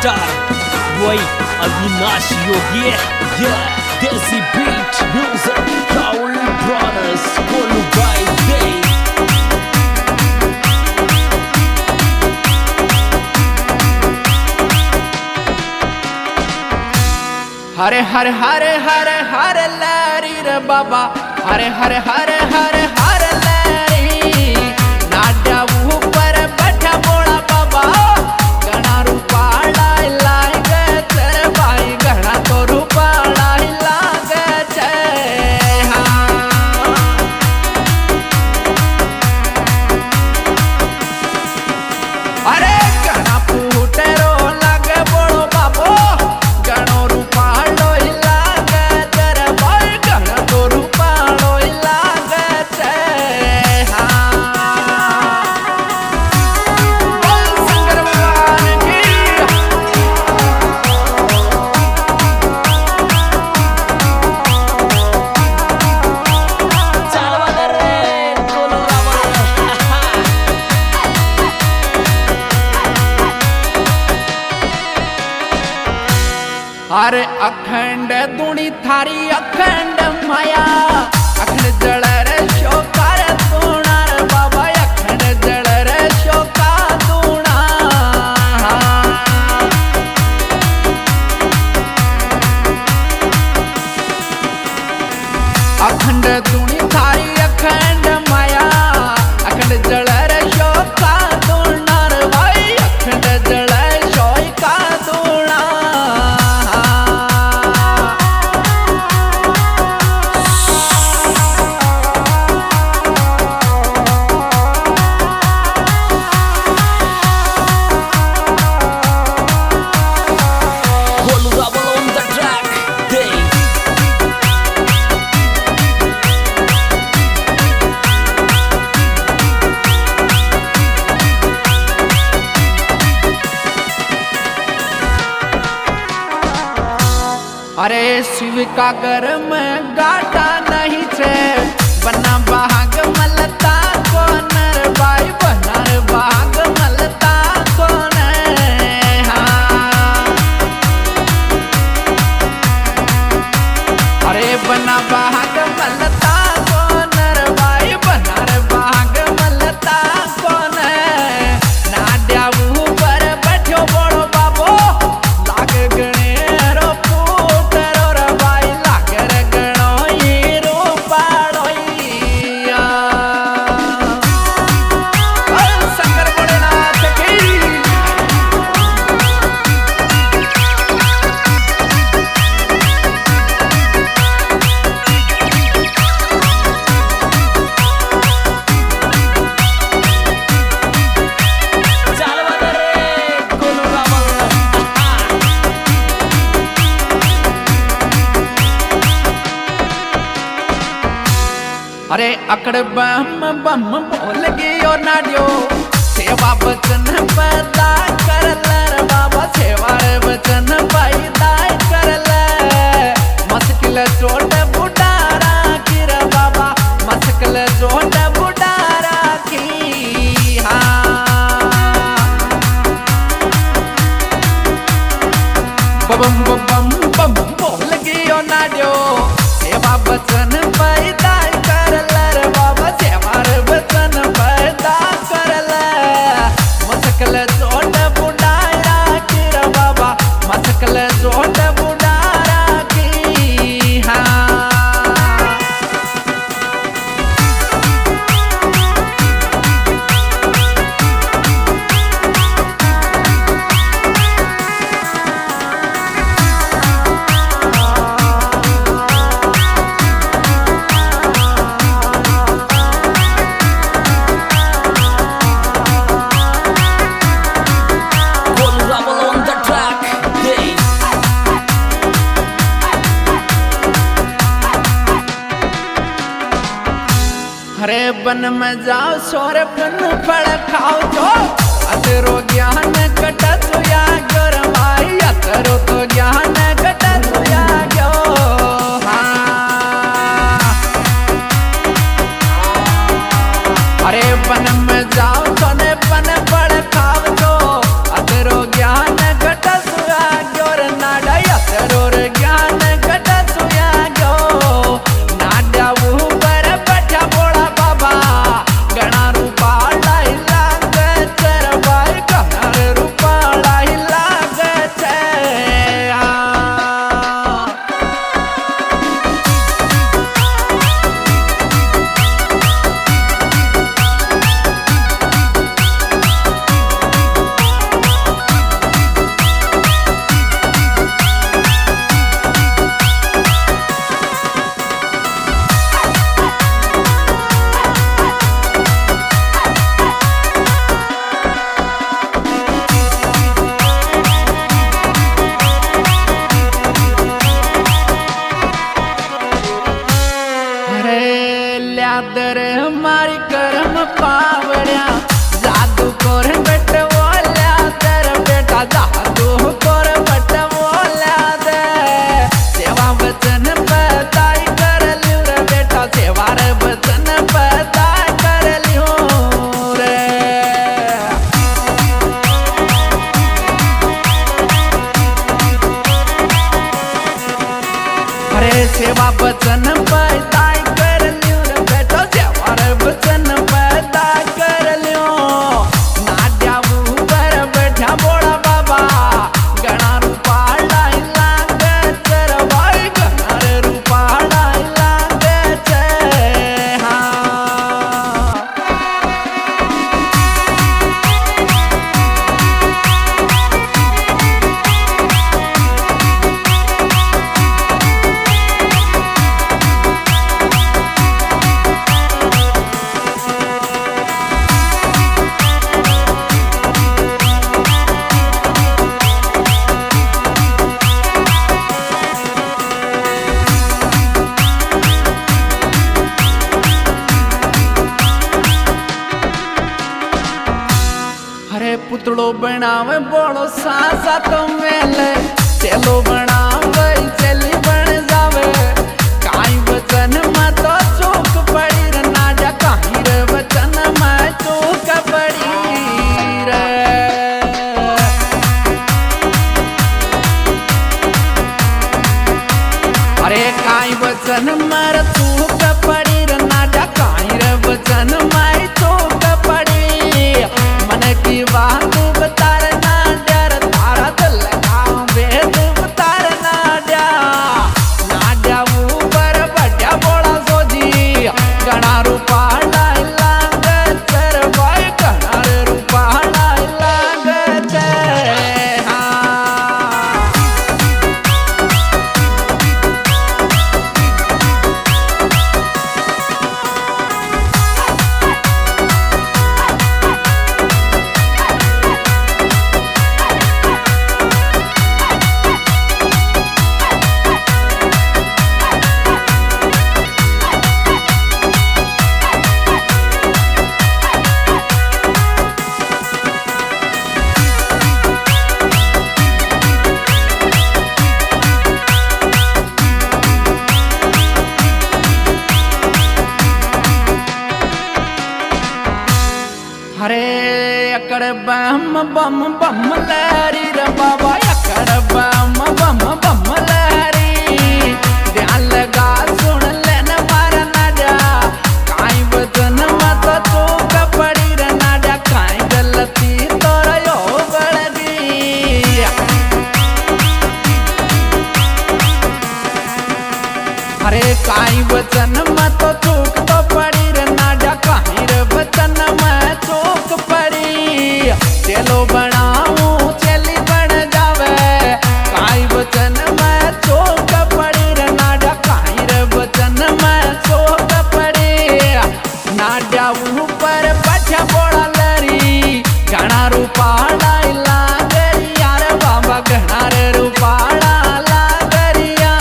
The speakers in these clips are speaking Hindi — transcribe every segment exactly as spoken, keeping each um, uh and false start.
स्टार वही अविनाश योगी ये desi beat music Rahul brothers कोलू बाय डे। हरे हरे हरे हरे हरे लरी रे बाबा हरे हरे हरे हरे हरे लरी नाड्या ऊपर बैठा बोला बाबा गणा रूपाला लागे तेरे भाई गणा तो रूपाला लागे छे हाँ। अरे गणा फूटे रो लागे बोलो बाबो गणो रूपा अरे अखंड दुनी थारी अखंड माया अखंड जल रे शोकार तूणा रे बाबा अखंड जल रे शोका तूणा। अखंड दुनी थारी अखंड माया अखंड जल रे शोका तूणा रे भाई अखंड जल शोका तूणा। अरे शिव का घर में गाटा नहीं छे बना भाग मलता कौन रे भाई बना रे भाग मलता कौन हाँ। अरे बना भाग मलता कौन रे भाई बना रे भाग मलता कौन नाड्या ऊपर बैठो बड़ो बाबो लाग गणे अरे अकड़ बम बम बोल गयो नाडियो सेवा बचन पैदा कर ले बाबा सेवा बचन पैदा कर ले मस्किल चोट बुडारा की रे बाबा मस्किल चोट बुडारा की हाँ। बम बम बम बोल गयो नाडियो सेवा बचन पैदा कर ले बाबा सेवा बचन पैदा कर ले मस्किल चोट बुडारा की रे बाबा मस्किल चोट बुडारा की हाँ। हरे बन में जाओ सोरे बन फल खाओ जो अतरो ज्ञान कट सोया गोर भाई अतरो तो ज्ञान कट सोया गो हाँ। अरे बन में जाओ सोने बन फल खाओ जो अतरो ज्ञान कट पुतलो बनावे बोलो सासा तो मेले चलो बनावे चली बन जावे काई वचन में तो चूक पड़ी रे ना जा काई रे वचन में चूक पड़ी रे अरे काई वचन में चूक पड़ी रे ना जा काई रे वचन में चूक पड़ी मन की बात बतारना डर तारा दिल का वेद बतारना डा ना जा ऊपर बढ़िया बोला सोजी गणा रूपा लाग चर भाई गणा रूपा लाग चर हाँ हरे अकड़ बम बम बम लहरी रे बाबा अकड़ बम बम बम लहरी ध्यान लगा सुन लेने मारा ना जा काई वचन में तो चूक पड़ी रे ना जा काई गलती तोरा यो बड़गी अरे काई वचन में तो चूक तो पड़ी रे ना जा काई रे वचन में चूक पड़ी चलो बनाऊं चली बन जावे काई वचन में चूक पड़ी रे नाडा काई रे वचन में चूक पड़ी नाडा ऊपर बैठा बोला लरी घना रूपाड़ा लागरी यार बाबा घना रे रूपाड़ा लागरिया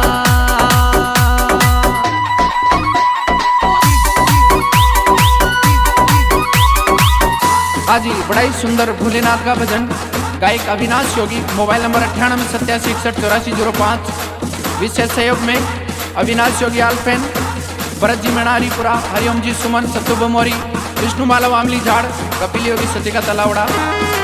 आज ही बड़ा ही सुंदर भोलेनाथ का भजन गायक अविनाश योगी मोबाइल नंबर अट्ठानवे सत्तासी इकसठ चौरासी जीरो पाँच विशेष सहयोग में अविनाश योगी आलफेन भरत जी मणारीपुरा हरिओम जी सुमन सत्तु बमोरी विष्णु मालव आमली झाड़ कपिल योगी सतिका तलावड़ा।